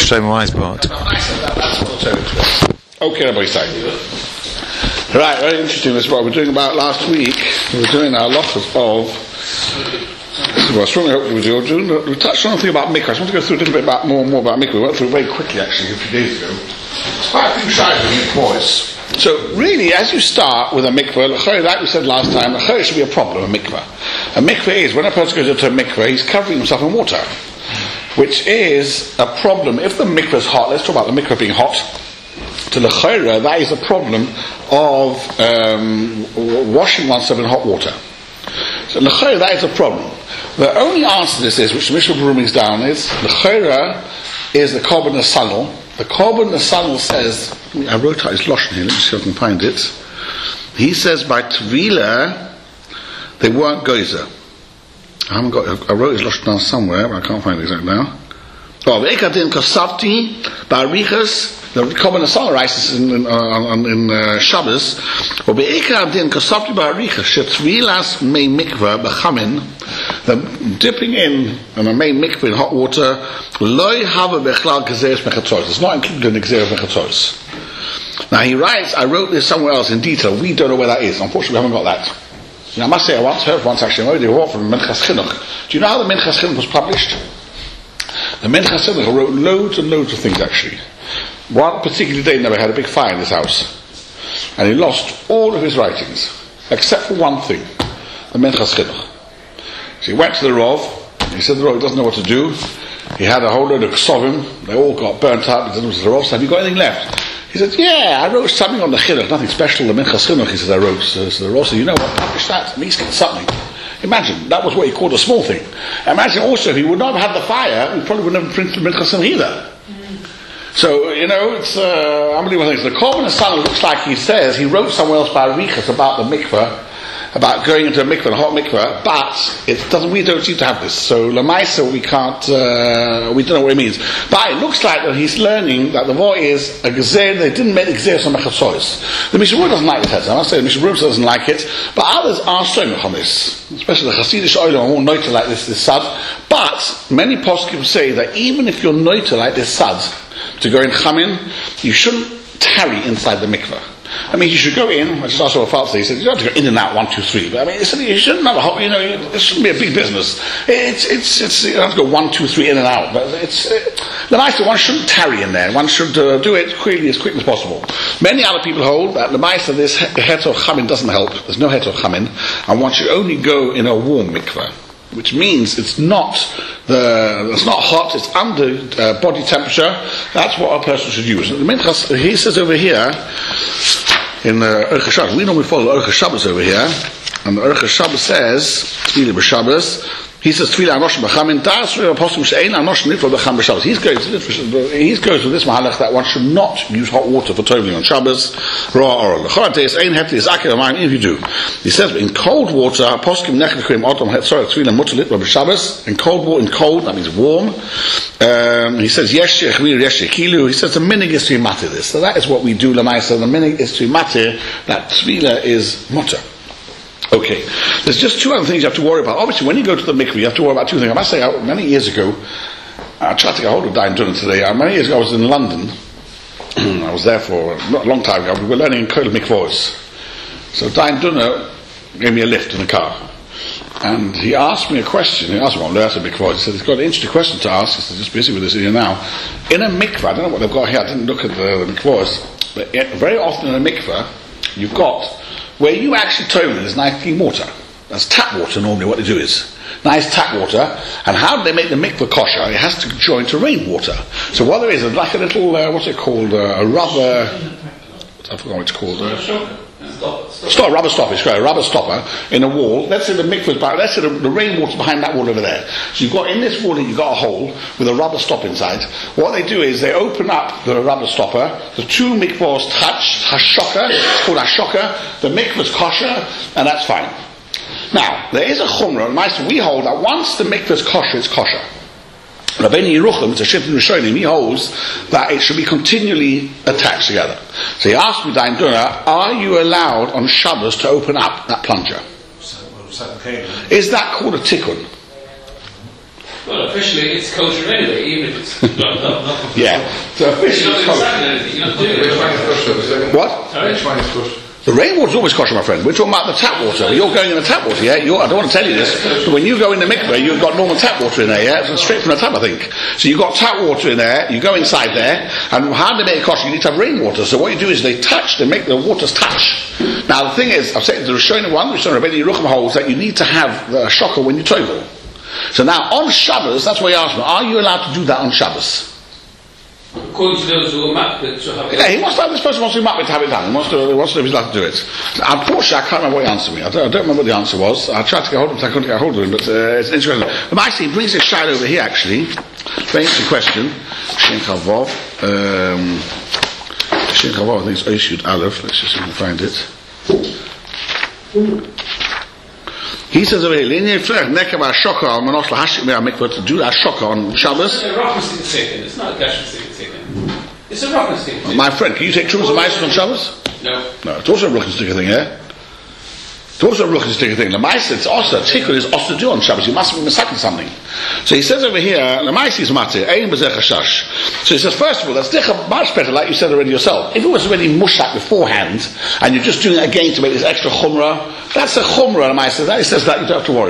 Show my eyes, Bart. Okay, everybody say. Right, very interesting. This is what we were doing about last week. We were doing our lot of. Well, strongly hope we touched on something about mikvah. I just want to go through a little bit more about mikvah. We went through it very quickly, actually, a few days ago. Quite a few sides of mikvahs. So, really, as you start with a mikvah, like we said last time, there should be a problem, a mikvah. A mikvah is, when a person goes into a mikvah, he's covering himself in water, which is a problem. If the mikvah is hot, let's talk about the mikvah being hot. To l'chayra, that is a problem of washing oneself in hot water. So l'chayra, that is a problem. The only answer to this is, which the Mishnah brings down, is l'chayra is the korban nesanel. The korban nesanel says, I wrote out his lashon here, let me see if I can find it. He says by Tvila they weren't gozer. I wrote his lashon down somewhere, but I can't find it exactly now. Oh, ve'ekadin kasavti ba'arichas. The korban nesanel writes in Shabbos. Or ve'ekadin kasavti ba'arichas shetvilas mei mikvah b'chamin. The dipping in a main mikvah in hot water, loy hava bechlal gezeres mechatzoros. It's not included in the gezeres mechatzoros. Now he writes, I wrote this somewhere else in detail. We don't know where that is. Unfortunately, we haven't got that. Now, I must say, I heard actually, I wrote from Minchas Chinuch. Do you know how the Minchas Chinuch was published? The Minchas Chinuch wrote loads and loads of things, actually. One particular day, never had a big fire in his house, and he lost all of his writings, except for one thing: the Minchas Chinuch. So he went to the Rov. He said the Rov doesn't know what to do. He had a whole load of ksovim. They all got burnt up. He said to the Rov, "Have you got anything left?" He said, "Yeah, I wrote something on the Chinuch, nothing special. The Minchas Chinuch." He said, "I wrote." So the Rov said, "You know what? Publish that. At least get something." Imagine that was what he called a small thing. Imagine also if he would not have had the fire, he probably would never printed the Minchas Chinuch either. So, it's unbelievable things. The korban nesanel looks like he says he wrote somewhere else by Arichas about the mikveh, about going into a mikveh, a hot mikveh, but we don't seem to have this. So Lamaisa we can't, we don't know what it means. But it looks like that he's learning that the voice is a gezer. They didn't make the gezer on mechatzoros. The Mishnah Berurah doesn't like this. I must say the Mishnah Berurah doesn't like it, but others are strong on this. Especially the Hasidic oil are more noiter like this sad. But many poskim say that even if you're noiter like this sad, to go in chamin, you shouldn't tarry inside the mikveh. I mean, you should go in. I just asked what Father said. He said you don't have to go in and out 1, 2, 3. But I mean, you shouldn't have a whole. It shouldn't be a big business. It's you don't have to go 1, 2, 3 in and out. But the nice one shouldn't tarry in there. One should do it quickly as possible. Many other people hold that the mice of this heter of chamin doesn't help. There's no heter of chamin, and one should only go in a warm mikveh, which means it's not hot, it's under body temperature. That's what a person should use. He says over here in Orchos Shabbos, we normally follow Orchos Shabbos over here, and the Orchos Shabbos says Tefillah b'Shabbos. He says Tefillah anoshim b'chamin das apostle she'ein anoshim nitfal b'cham b'Shabbos. He goes with this mahalach that one should not use hot water for toveling on Shabbos. If you do, he says in cold water, poskim nechvim autumn hetzor Tefillah mutar litva b'Shabbos. In cold, that means warm. He says yesh shechvir yesh shekilu. He says the minig is to matir this. So that is what we do. Lamaisa, the minig is to matir that Tefillah is mutar. Okay, there's just two other things you have to worry about. Obviously, when you go to the mikveh, you have to worry about two things. I must say, many years ago, I tried to get hold of Dayan Dunner today. Many years ago, I was in London. I was there for not a long time ago. We were learning Kol Mikvahos. So Dayan Dunner gave me a lift in the car. And he asked me a question. He asked me, learn to mikvah. He said, he's got an interesting question to ask. He said, just busy with this here now. In a mikveh, I don't know what they've got here. I didn't look at the mikvahs. But very often in a mikveh, you've got where you actually total is nice clean water. That's tap water normally what they do is. Nice tap water. And how do they make the mikveh kosher? It has to join to rainwater. So what there is like a little, what's it called, a rubber, I forgot what it's called. Rubber stopper, it's called a rubber stopper in a wall. Let's say the mikveh is back, let's say the rainwater's behind that wall over there. So you've got, in this wall you've got a hole with a rubber stop inside. What they do is they open up the rubber stopper, the two mikvahs touch, hashoka, it's called hashoka, the mikveh's kosher, and that's fine. Now, there is a chumrah, and we hold that once the mikveh is kosher, it's kosher. Rabbeinu Yerucham, it's a shift in Rishonim, he holds that it should be continually attached together. So he asked me, Dayan Dunner, are you allowed on Shabbos to open up that plunger? Is that called a tikkun? Well, officially it's kosher anyway, even if it's not. Yeah. So officially it's kosher. You're not doing it. What? Sorry? The rainwater is always kosher, my friend. We're talking about the tap water. You're going in the tap water, yeah? I don't want to tell you this, but when you go in the mikveh, you've got normal tap water in there, yeah? It's straight from the tap, I think. So you've got tap water in there, you go inside there, and how do they make it kosher? You need to have rainwater. So what you do is they make the waters touch. Now the thing is, I've said the Rishonim one, the Rishonim Rabbeinu Yerucham holds that you need to have the shocker when you tovel. So now on Shabbos, that's why you asked me, are you allowed to do that on Shabbos? According to those who are makbid to have it. Yeah, this person wants to be makbid to have it done. He wants to know if he's allowed to do it. Unfortunately, I can't remember what he answered me. I don't remember what the answer was. I tried to get hold of him, I couldn't get hold of him, but it's interesting. But actually, he brings this shine over here, actually. Very interesting question. Shin Chavov. Shin Chavov, I think it's Oshud Aleph. Let's just see if we can find it. He says over here, to do that shocker on Shabbos. It's a rock it's not a gash it's a rock thing. My friend, can you take Trumas and Maisos on Shabbos? No. No, it's also a rock sticker thing, yeah? It's also a ruch sticker thing. The Maisos, it's also, tikkun is also to do on Shabbos. You must be misaking something. So he says over here, the Maisos is matir, ein b'zeh chashash. So he says, first of all, that's much better, like you said already yourself. If it was already mushak beforehand, and you're just doing it again to make this extra chumrah, that's a chumrah, the Maisos. That he says that you don't have to worry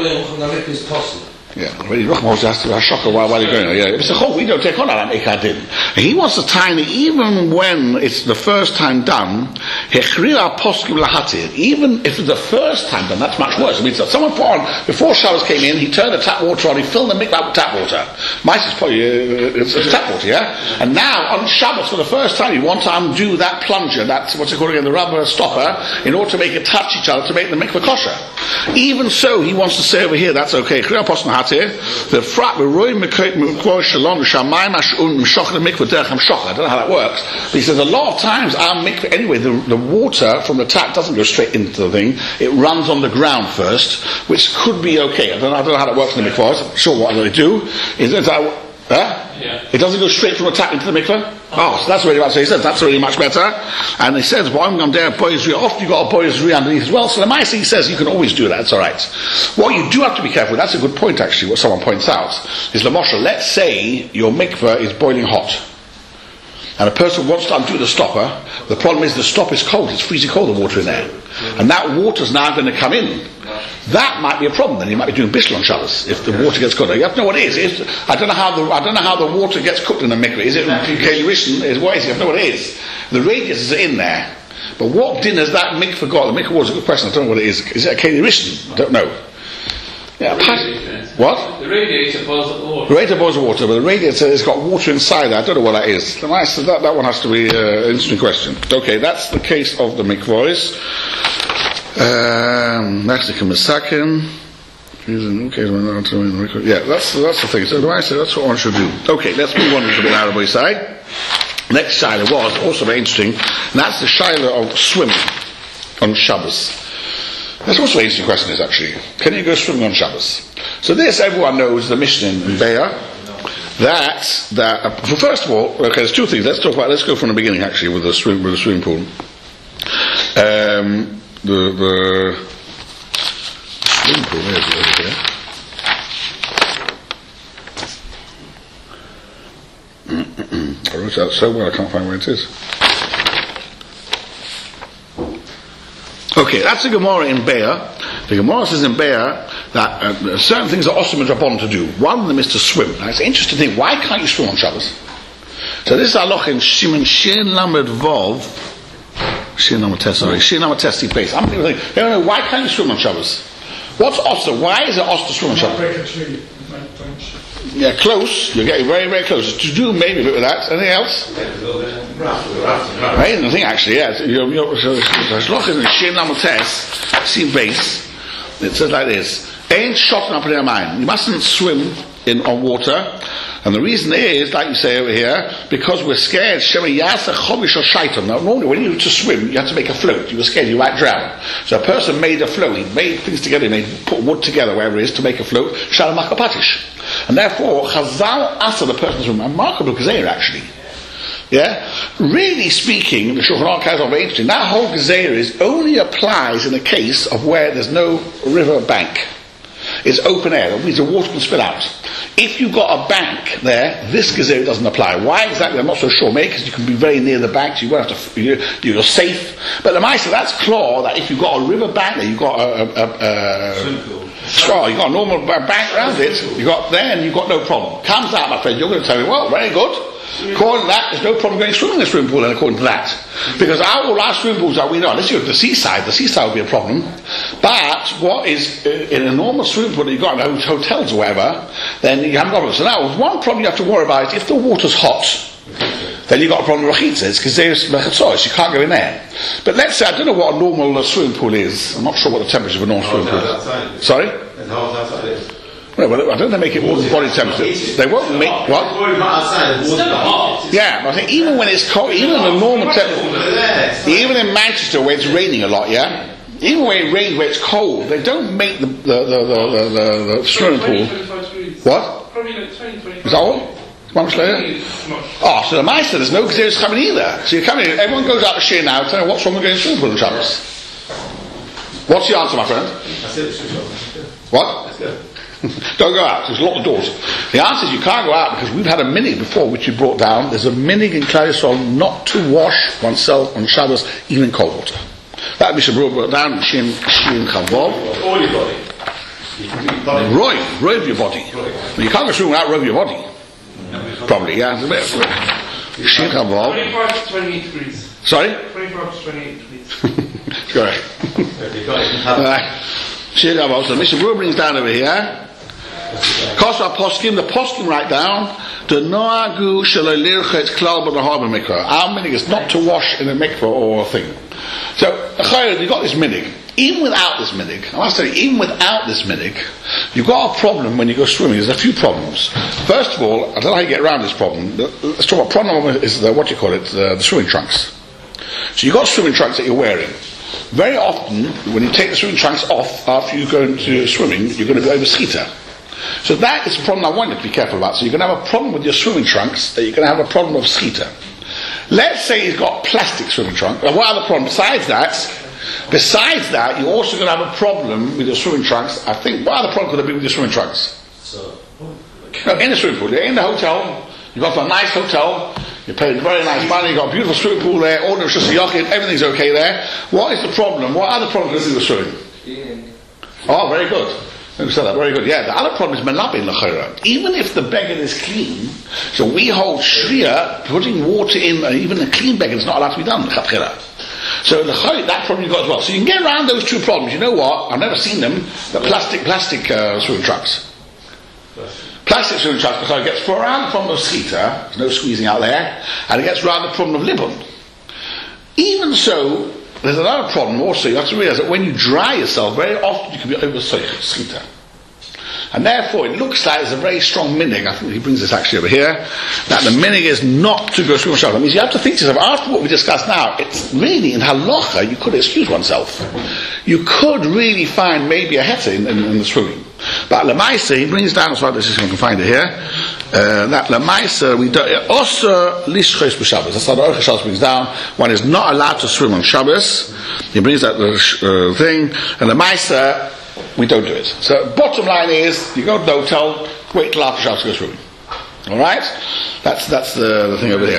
about. Yeah, already Ruchmos has to have a shocker while you're going. Yeah, it's a chok. We don't take on that Ikadin. He wants to tie in, even when it's the first time done. Hechrila poskim lahatir. Even if it's the first time done, that's much worse. It means that someone put on before Shabbos came in, he turned the tap water on, he filled the mikvah with tap water. Mice is probably it's tap water, yeah. And now on Shabbos for the first time, you want to undo that plunger, that's what's it called again, the rubber stopper, in order to make it touch each other to make the mikvah kosher. Even so, he wants to say over here, that's okay. Hechrila poskim lahatir. The frat we roy mikvah shalom shamayim ashun mishach the mikvah derech hamshach. I don't know how that works, but he says a lot of times our mikvah anyway the water from the tap doesn't go straight into the thing; it runs on the ground first, which could be okay. I don't know how that works in the mikvahs. I'm sure what they do is that. Yeah. It doesn't go straight from the tap into the mikveh. Oh, so that's really much. So he says that's really much better. And he says, "Well, I'm there boys. Often you got a boys underneath as well." So the Ma'aseh, he says you can always do that. It's all right. What you do have to be careful. That's a good point actually. What someone points out is Lamosha. Let's say your mikveh is boiling hot, and a person wants to undo the stopper. The problem is the stopper is cold. It's freezing cold. The water in there, and that water's now going to come in. That might be a problem. Then you might be doing bishul on Shabbos if the water gets cooked. You have to know what it is. I don't know how the water gets cooked in the mikveh. Is it keli rishon? Is what is it? You have to know what it is. The radius is in there, but what din has that mikveh got? The mikveh was a good question. I don't know what it is. Is it a keli rishon? I don't know. Yeah, what? The radiator boils the water. The radiator boils the water, but the radiator has got water inside there. I don't know what that is. That one has to be an interesting question. Okay, that's the case of the mikvahs. Next, the Kamasakin. Yeah, that's the thing. So I say that's what one should do. Okay, let's move on to the Arabic side. Next shaila was also very interesting, and that's the shaila of swimming on Shabbos. That's also an interesting question. Is actually, can you go swimming on Shabbos? So this everyone knows the Mishnah in Be'er. That first of all, okay, there's two things. Let's go from the beginning actually with the swimming pool. The swimming pool, where is it over here? I wrote it out so well I can't find where it is. Okay, that's the Gemara in Be'er. The Gemara says in Be'er that certain things are awesome and Rabban to do. One of them is to swim. Now it's an interesting thing. Why can't you swim on Shabbos? So this is Aloch in Shimon Shin Lamed Vov. Shin Lamed Testi base. I'm thinking, they don't know, why can't you swim on Shabbos? What's Oster? Why is it Oster to swim on Shabbos? Yeah, close. You're getting very, very close. To do maybe a bit of that. Anything else? Right? The thing actually, yeah. Shloch is in Shin Lamed Testi base. It says like this: Ain't shot up in their mind. You mustn't swim on water. And the reason is, like you say over here, because we're scared. Now, normally when you to swim, you have to make a float. You were scared you might drown. So a person made a float. He made things together. He put wood together, wherever it is, to make a float. And therefore, Chazal asked the person's room, a remarkable gezeira actually. Yeah? Really speaking, the Shulchan Aruch has of interesting. That whole gezeira only applies in a case of where there's no river bank. It's open air. That means the water can spill out. If you've got a bank there, this gezerah doesn't apply. Why exactly? I'm not so sure. Maybe because you can be very near the bank, so you won't have to. You're safe. But the Maisa, that's clear that if you've got a river bank there, you've got you've got a normal bank around it. You got there, and you've got no problem. Comes out, my friend. You're going to tell me, well, very good. According to that, there's no problem going swimming in the swimming pool, and according to that. Because all our swimming pools that we know, unless you're at the seaside would be a problem. But what is in a normal swimming pool that you've got in hotels or whatever, then you haven't got a problem. So now, one problem you have to worry about is if the water's hot, then you've got a problem with rachitzes, because there's mechatzos, you can't go in there. But let's say, I don't know what a normal swimming pool is. I'm not sure what the temperature of a normal swimming pool is. Sorry? No, but I don't think they make it more than body temperature. They won't make what? Yeah, but I think even when it's cold, even in the normal temperature, even in Manchester where it's raining a lot, yeah, even when it rains where it's cold, they don't make the swimming pool. What? Is that all? Much later? Oh, so the Meister, there's no Gzeres coming either. So you're coming in, everyone goes out to share now, tell me what's wrong with going to swimming pool in Shabbos? What's the answer, my friend? What? Don't go out, just lock the doors. The answer is you can't go out because we've had a minig before which you brought down. There's a minig in Klal Yisrael not to wash oneself on Shabbos even in cold water. That Mishnah brought down in Shin Chavov. All your body. Roy of your body. You can't go through without roy of your body. Probably, yeah. Shin Chavov. 25 to 28 degrees. Sorry? 25 to 28 degrees. Correct. Shin Chavov. So Mishnah Brewer brings down over here. Kosra Poskim, the Poskim write down, the Noagu Shalolirchet Klal B'Nahar B'Mikvah. Our minig is not to wash in a mikvah or a thing. So, you've got this minig. Even without this minig, I must tell you, even without this minig, you've got a problem when you go swimming. There's a few problems. First of all, I don't know how you get around this problem. Let's talk about problem is the swimming trunks. So you've got swimming trunks that you're wearing. Very often, when you take the swimming trunks off after you go into swimming, you're going to be over skeeter. So that is a problem I want you to be careful about. So you're going to have a problem with your swimming trunks, that you're going to have a problem of skeeter. Let's say you've got plastic swimming trunk. What other problem? Besides that, you're also going to have a problem with your swimming trunks. I think, what other problem could there be with your swimming trunks? In the swimming pool, you're in the hotel, you've got a nice hotel, you paid very nice money, you've got a beautiful swimming pool there, all the just a yacht, everything's okay there. What is the problem? What other problem could there be with swimming? Oh, very good. Very good. Yeah, the other problem is melabin l'chayra. Even if the beggar is clean, so we hold shria, putting water in, even a clean beggar is not allowed to be done. So that problem you've got as well. So you can get around those two problems. You know what? I've never seen them. The plastic swimming trunks. Plastic swimming trunks, because it gets around the problem of skeeter, there's no squeezing out there, and it gets around the problem of libun. Even so, there's another problem also. You have to realize that when you dry yourself, very often you can be over skeeter. And therefore, it looks like there's a very strong minig. I think he brings this actually over here. That the minig is not to go swimming. That means you have to think to yourself, after what we discussed now, it's really in halacha, you could excuse oneself. You could really find maybe a heta in the swimming. But Lamaisa, he brings down, as far as you can find it here, that Lamaisa, we don't, also lishchos b'Shabbos. That's how the Orchos Shabbos brings down. One is not allowed to swim on Shabbos. He brings that thing. And Lamaisa, we don't do it. So bottom line is, you go to the hotel, wait till after Shabbos to go swimming. Alright? That's the thing over here.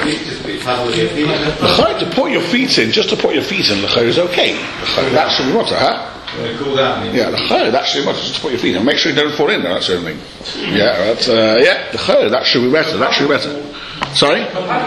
To put your feet in, just to put your feet in, is okay. That should be water, huh? Yeah, that should be better, just to put your feet in. Make sure you don't fall in there, that's the only thing. Yeah, that should be better, that should be better. Sorry?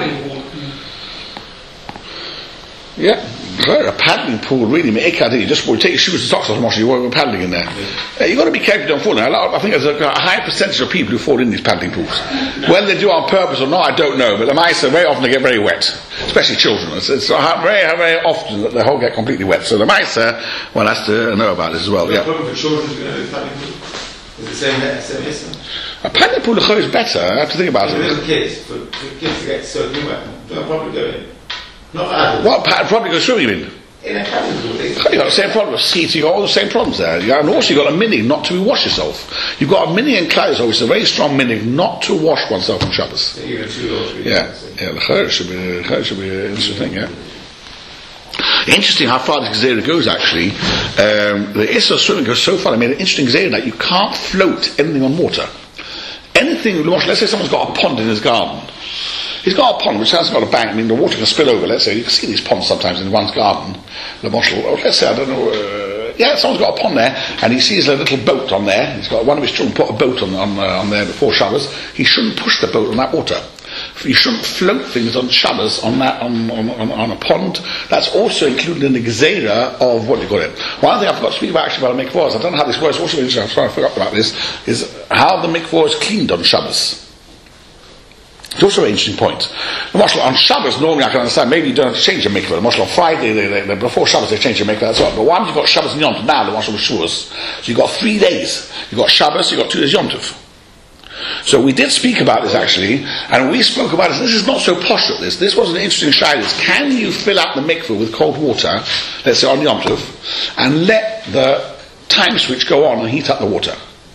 Yeah, a paddling pool, really, you just take your shoes and socks off, you're paddling in there. You've got to be careful you don't fall in. I think there's a high percentage of people who fall in these paddling pools. Whether they do it on purpose or not, I don't know, but the mice very often they get very wet, especially children. It's very, very often that they all get completely wet. So the mice, one has to know about this as well. Yeah. The problem for children is paddling pool? Is it same issue? A paddling pool is better, I have to think about it. For kids to get soaking wet, don't probably go in. Not for adults. What probably go swimming in? In a cabin pool. You've got the same problem with seats, you've got all the same problems there. And also you've got a minig not to wash yourself. You've got a minig in Klal Yisrael, which is a very strong minig not to wash oneself on Shabbos. Even 2 or 3 Yeah, the chayr should be an interesting thing, yeah. Interesting how far this Gezerah goes actually. The Issa swimming goes so far, I made an interesting Gezerah that you can't float anything on water. anything, let's say someone's got a pond in his garden. He's got a pond which hasn't got a bank, I mean the water can spill over, let's say. You can see these ponds sometimes in one's garden. Let's say, I don't know, someone's got a pond there, and he sees a little boat on there. He's got one of his children put a boat on there before Shabbos. He shouldn't push the boat on that water. You shouldn't float things on Shabbos on a pond. That's also included in the gezerah of what do you call it. One thing I forgot to speak about actually about the mikvah, I don't know how this works, also interesting, I'm sorry I forgot about this, is how the mikvah is cleaned on Shabbos. It's also an interesting point. On Shabbos, normally I can understand, maybe you don't have to change your mikvah. On Friday, before Shabbos they change your mikvah, that's well. But once you've got Shabbos and Yom Tov, now the Mashal Shavuos. So you've got 3 days. You've got Shabbos, you've got 2 days Yom Tov. So we did speak about this actually, and we spoke about this is not so posh at this. This was an interesting shayla. Can you fill up the mikvah with cold water, let's say on Yom Tov, and let the time switch go on and heat up the water?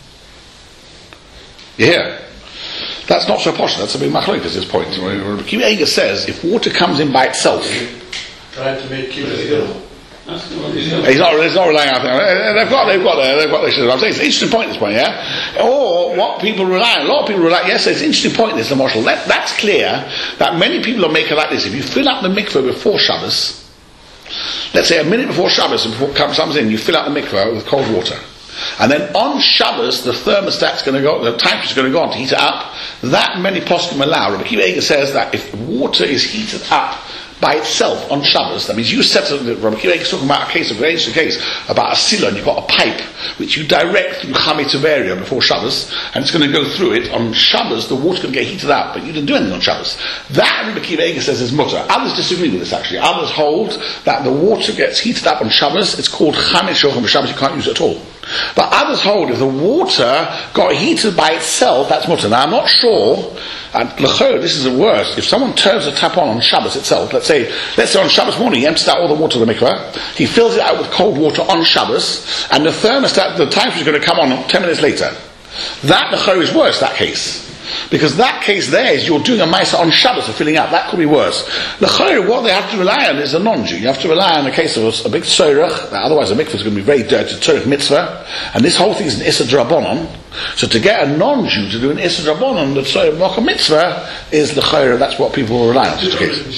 You hear? That's not so posh. That's a big machlokes at this point. Rabbi Eiger says if water comes in by itself, trying to make kibbutz. He's not relying on it. They've got their shit. I'm saying it's an interesting point at this point, yeah? Or what people rely on, a lot of people rely, yes, it's an interesting point, this, the marshal. That's clear that many people are making like this. If you fill up the mikveh before Shabbos, let's say a minute before Shabbos, before it comes in, you fill up the mikveh with cold water. And then on Shabbos, the thermostat's going to go, the temperature's going to go on to heat it up. That many poskim allow. Rabbi Eiger says that if water is heated up by itself on Shabbos, that means you set Rabbi Eiger is talking about a case, a very interesting case, about a sila, and you've got a pipe which you direct through Chametz area before Shabbos, and it's going to go through it. On Shabbos, the water's going to get heated up, but you didn't do anything on Shabbos. That Rabbi Eiger says is mutter. Others disagree with this actually. Others hold that the water gets heated up on Shabbos. It's called Chametz Shochem for Shabbos. You can't use it at all. But others hold if the water got heated by itself, that's mutter. Now I'm not sure, and l'chor, this is the worst. If someone turns the tap on Shabbos itself, let's say on Shabbos morning, he empties out all the water of the mikveh, he fills it out with cold water on Shabbos, and the thermostat, the time is going to come on 10 minutes later. That l'chor is worse, that case. Because that case there is you're doing a ma'aser on Shabbos of filling out. That could be worse. L'chayr, what they have to rely on is a non-Jew. You have to rely on a case of a big tzorech. Otherwise, the mikveh is going to be very dirty. Tzorech mitzvah, and this whole thing is an issa drabonon. So to get a non-Jew to do an issa drabonon, the tzorech mocha mitzvah is l'chayr. That's what people will rely on. Such a case.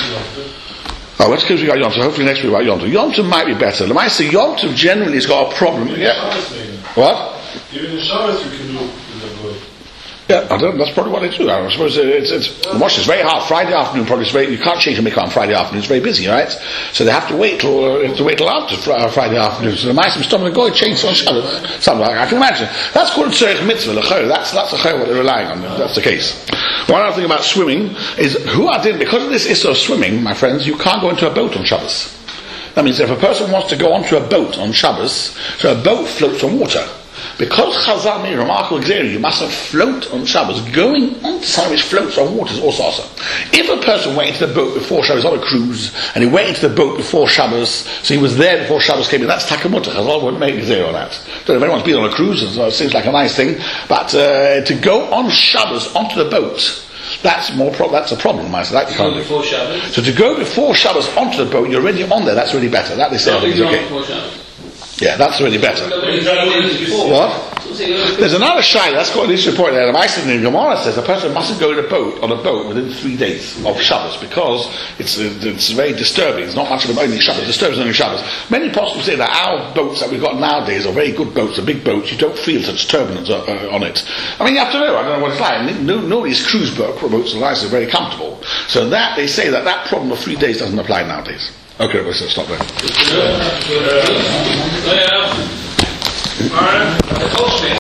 Oh, let's we got Yom Tov. Hopefully next week we got Yom Tov. Yom Tov might be better. The ma'aser Yom Tov generally has got a problem. Yeah. What? Even in Shabbos you can do. Yeah, that's probably what they do. I suppose it's very hard. Friday afternoon probably you can't change the mikvah on Friday afternoon. It's very busy, right? So they have to wait till after Friday afternoon. So the ma'aser stomach go change on Shabbos. Something like I can imagine. That's called tzorech mitzvah. That's the chayr what they're relying on. That's the case. One other thing about swimming is because of this issue of swimming, my friends, you can't go into a boat on Shabbos. That means if a person wants to go onto a boat on Shabbos, so a boat floats on water. Because Chazal made a remarkable example, you mustn't float on Shabbos. Going on to something which floats on water is also awesome. If a person went into the boat before Shabbos on a cruise, and he went into the boat before Shabbos, so he was there before Shabbos came in, that's Takamutta. Chazal wouldn't make a zero on that. Don't know if anyone's been on a cruise, it seems like a nice thing, but to go on Shabbos onto the boat, that's a problem. I said that you can't do. Before Shabbos. So to go before Shabbos onto the boat, you're already on there. That's really better. That they say is okay. Before Shabbos. Yeah, that's really better. What? There's another shy. That's got an issue point there. The Ma'aser in Gemara says a person mustn't go on a boat within 3 days of Shabbos because it's very disturbing. It's not much of only Shabbos. Disturbs only Shabbos. Many possibly say that our boats that we've got nowadays are very good boats, the big boats. You don't feel such turbulence on it. I mean, you have to know. I don't know what it's like. Nobody's cruise boats are very comfortable. So that they say that problem of 3 days doesn't apply nowadays. Okay, we'll stop there.